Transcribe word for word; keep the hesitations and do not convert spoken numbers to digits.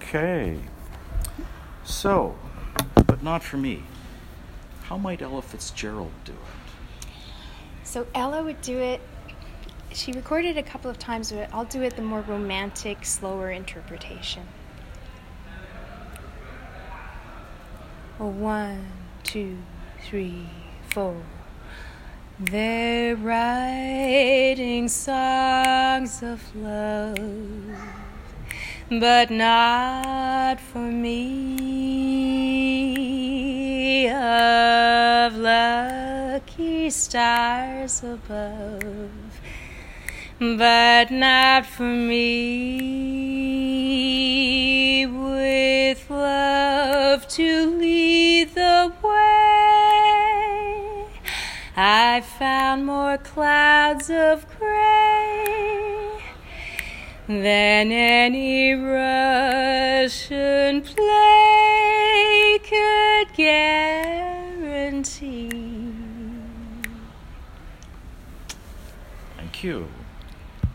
Okay. So, but not for me. How might Ella Fitzgerald do it? So Ella would do it, she recorded a couple of times, but I'll do it the more romantic, slower interpretation. One, two, three, four. They're writing songs of love, but not for me, of lucky stars above, but not for me, with love to lead the way. I found more clouds of gray than any Russian play could guarantee. Thank you.